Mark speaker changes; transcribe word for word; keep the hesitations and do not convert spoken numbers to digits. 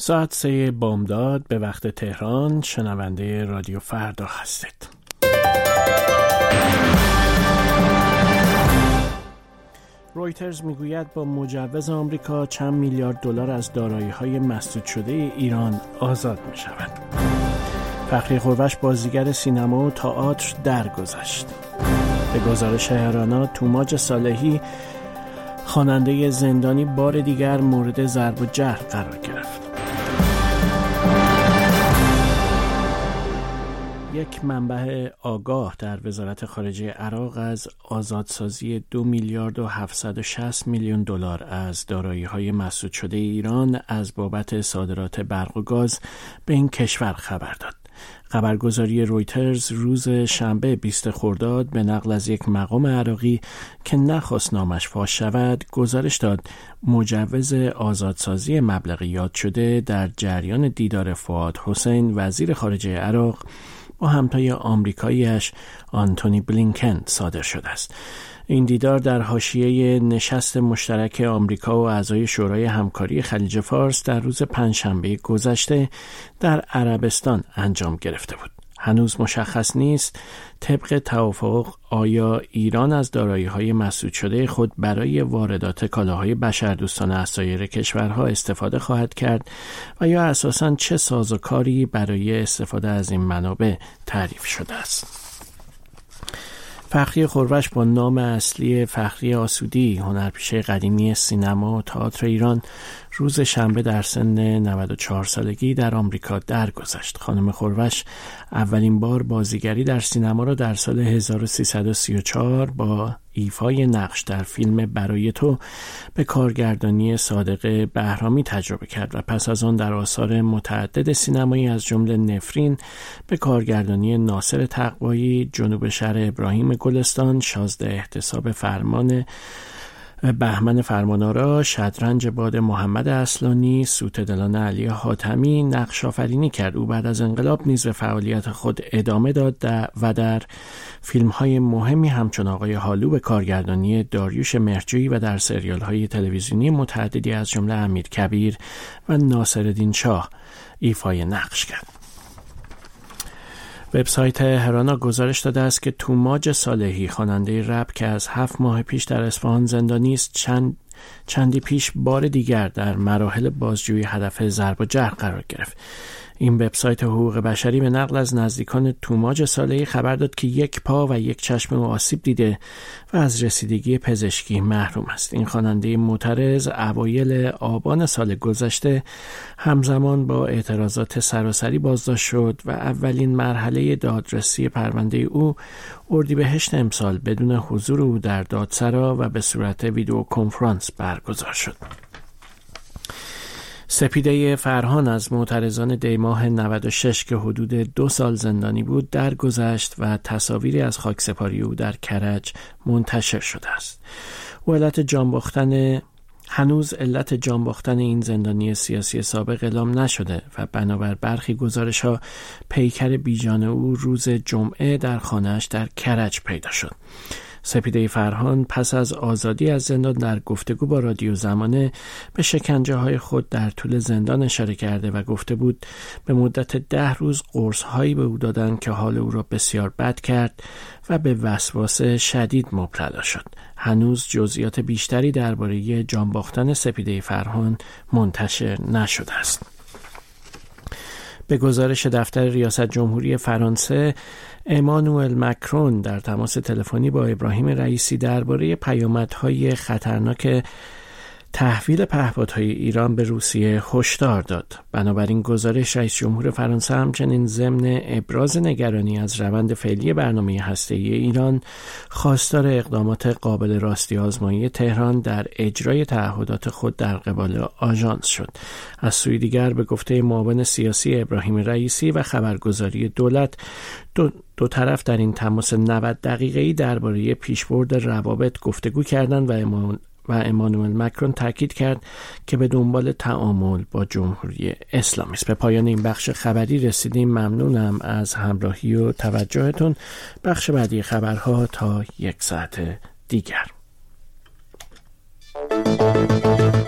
Speaker 1: ساعت سه بامداد به وقت تهران. شنونده رادیو فردا هستید. رویترز میگوید با مجوز آمریکا چند میلیارد دلار از دارایی‌های مسدود شده ایران آزاد می‌شود. فخری قروش بازیگر سینما و تئاتر درگذشت. به گزارش هرانا، توماج صالحی خواننده زندانی بار دیگر مورد ضرب و جرح قرار گرفت. یک منبع آگاه در وزارت خارجه عراق از آزادسازی دو میلیارد و هفتصد و شصت میلیون دلار از دارایی‌های مسدود شده ایران از بابت صادرات برق و گاز به این کشور خبر داد. خبرگزاری رویترز روز شنبه بیست خرداد به نقل از یک مقام عراقی که نخواست نامش فاش شود گزارش داد مجوز آزادسازی مبلغ یاد شده در جریان دیدار فؤاد حسین وزیر خارجه عراق با همتای آمریکایی‌اش آنتونی بلینکن صادر شده است. این دیدار در حاشیه نشست مشترک آمریکا و اعضای شورای همکاری خلیج فارس در روز پنجشنبه گذشته در عربستان انجام گرفته بود. هنوز مشخص نیست طبق توافق آیا ایران از دارایی‌های مسدود شده خود برای واردات کالاهای بشردوستانه از سایر کشورها استفاده خواهد کرد و یا اساساً چه سازوکاری برای استفاده از این منابع تعریف شده است. فخری قروش با نام اصلی فخری آسودی، هنرپیشه قدیمی سینما و تئاتر ایران، روز شنبه در سن نود و چهار سالگی در آمریکا درگذشت. خانم قروش اولین بار بازیگری در سینما را در سال هزار و سیصد و سی و چهار با ایفای نقش در فیلم برای تو به کارگردانی صادق بهرامی تجربه کرد و پس از آن در آثار متعدد سینمایی از جمله نفرین به کارگردانی ناصر تقوایی، جنوب شهر ابراهیم گلستان، شازده احتساب فرمان بهمن فرمانآرا، شطرنج باد محمد اصلانی، سوت دلان علی حاتمی نقش آفرینی کرد. او بعد از انقلاب نیز به فعالیت خود ادامه داد و در فیلم‌های مهمی همچون آقای هالو به کارگردانی داریوش مهرجویی و در سریال‌های تلویزیونی متعددی از جمله امیرکبیر و ناصرالدین شاه ایفای نقش کرد. وبسایت هرانا گزارش داده است که توماج صالحی خواننده رپ که از هفت ماه پیش در اصفهان زندانی است چند چندی پیش بار دیگر در مراحل بازجویی هدف ضرب و جرح قرار گرفت. این وبسایت حقوق بشری به نقل از نزدیکان توماج صالحی خبر داد که یک پا و یک چشم او آسیب دیده و از رسیدگی پزشکی محروم است. این خواننده معترض اوایل آبان سال گذشته همزمان با اعتراضات سراسری بازداشت شد و اولین مرحله دادرسی پرونده او اردیبهشت امسال بدون حضور او در دادسرا و به صورت ویدیو کنفرانس برگزار شد. سپیده فرهان از معترضان دی ماه نود و شش که حدود دو سال زندانی بود درگذشت و تصاویری از خاکسپاری او در کرج منتشر شده است. او علت جان باختن هنوز علت جان باختن این زندانی سیاسی سابق اعلام نشده و بنابر برخی گزارش‌ها پیکر بیجان او روز جمعه در خانه‌اش در کرج پیدا شد. سپیده فرهان پس از آزادی از زندان در گفتگو با رادیو زمانه به شکنجه های خود در طول زندان اشاره کرده و گفته بود به مدت ده روز قرص هایی به او دادن که حال او را بسیار بد کرد و به وسواس شدید مبتلا شد. هنوز جزئیات بیشتری درباره جان باختن سپیده فرهان منتشر نشده است. به گزارش دفتر ریاست جمهوری فرانسه، امانوئل مکرون در تماس تلفنی با ابراهیم رئیسی درباره پیامدهای خطرناک تحویل پهپادهای ایران به روسیه هشدار داد. بنابراین گزارش رئیس جمهور فرانسه همچنین ضمن ابراز نگرانی از روند فعلی برنامه هسته‌ای ایران خواستار اقدامات قابل راستی آزمایی تهران در اجرای تعهدات خود در قبال آژانس شد. از سوی دیگر به گفته معاون سیاسی ابراهیم رئیسی و خبرگزاری دولت، دو, دو طرف در این تماس نود دقیقه‌ای درباره پیشبرد روابط گفتگو کردند و امان و امانوئل مکرون تاکید کرد که به دنبال تعامل با جمهوری اسلامی است. به پایان این بخش خبری رسیدیم. ممنونم از همراهی و توجهتون. بخش بعدی خبرها تا یک ساعت دیگر.